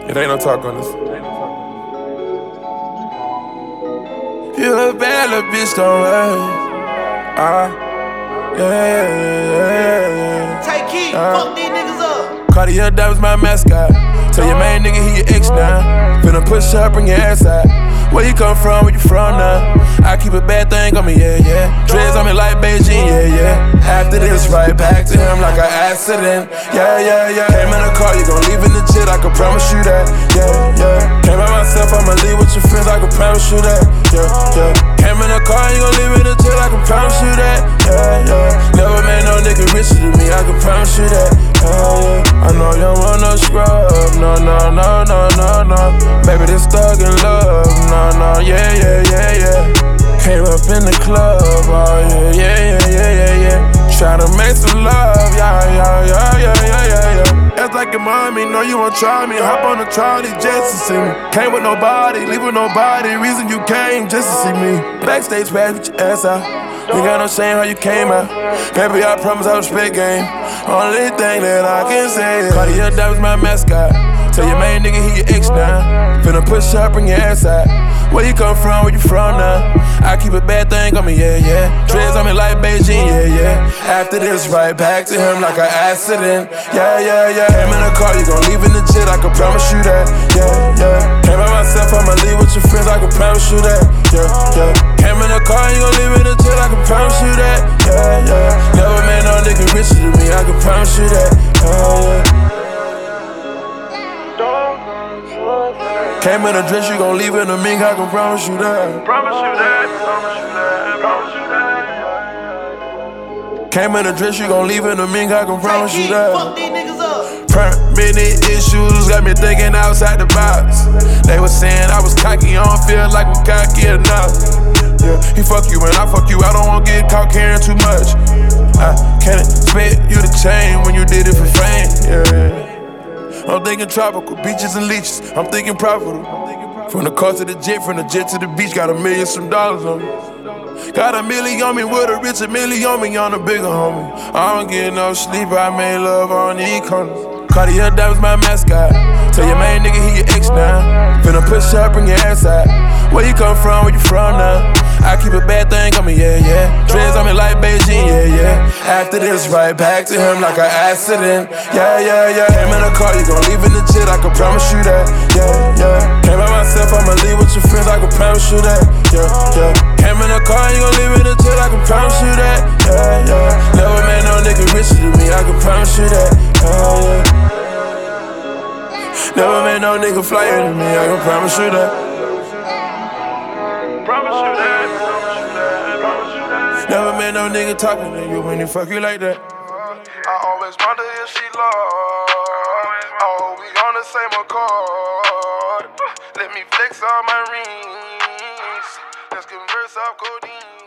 It ain't no talk on this. You a bad little bitch, don't worry. Yeah. Take key, fuck these niggas up. Cartier, that was my mascot. Tell your main nigga he your ex now. Finna push up, bring your ass out. Where you come from, where you from now? I keep a bad thing on me, yeah. Dreads on me like Beijing, yeah. After this, right back to him like an accident, yeah. Came in the car, you gon' leave in the jet, I can promise you that, yeah. Came by myself, I'ma leave with your friends, I can promise you that, yeah. Came in the car, you gon' leave in the jet, I can promise you that, yeah. Never made no nigga richer than me, I can promise you that, yeah. I know you don't want no scrub, no. Baby, this thug in love, no, yeah. Came up in the club, oh yeah. Tryna make some love, yeah. Act like your mommy, know you won't try me. Hop on the Charlie just to see me. Came with nobody, leave with nobody. Reason you came just to see me. Backstage pass with your ass out. You got no shame how you came out. Baby, I promise I respect game. Only thing that I can say is Cartier, that was my mascot. Tell your main nigga he your ex now. Finna push up, bring your ass out. Where you come from, where you from now? I keep a bad thing on me, yeah. Dreads on me like Beijing, yeah. After this, right back to him like an accident, yeah. Came in the car, you gon' leave in the jet, I can promise you that, yeah. Came by myself, I'ma leave with your friends, I can promise you that, yeah. Came in the car, you gon' leave in the jet, I can promise you that, yeah. Never made no nigga richer than me, I can promise you that, yeah. Came in a dress, you gon' leave in a mink, I can promise you that. Came in a dress, you gon' leave in a mink, I can promise you that. Fuck these niggas up. Permanent issues got me thinking outside the box. They was saying I was cocky, I don't feel like I'm cocky enough. Yeah, he fuck you and I fuck you, I don't wanna get caught caring too much. I can't expect you to change when you did it for fame, yeah. I'm thinking tropical, beaches and leeches, I'm thinking profitable. From the car to the jet, from the jet to the beach, got $1 million on me. Got $1 million on me with a rich $1 million on me on a bigger homie. I don't get no sleep, I made love on these corners. Cartier, that was my mascot. Tell your main nigga he your ex now. Finna push up, bring your ass out. Where you come from, where you from now? I keep a bad thing on me, yeah. Dreads on me like Beijing, yeah. After this, right back to him like an accident, yeah. Came in the car, you gon' leave in the jet, I can promise you that, yeah. Came by myself, I'ma leave with your friends, I can promise you that, yeah. Came in the car, you gon' leave in the jet, I can promise you that, yeah. Never made no nigga richer than me, I can promise you that, yeah. Never made no nigga flyer than me, I can promise you that. Never met no nigga talking to you when he fuck you like that. I always wonder if she lost. Oh, we on the same accord. Let me flex all my rings. Let's converse off codeine.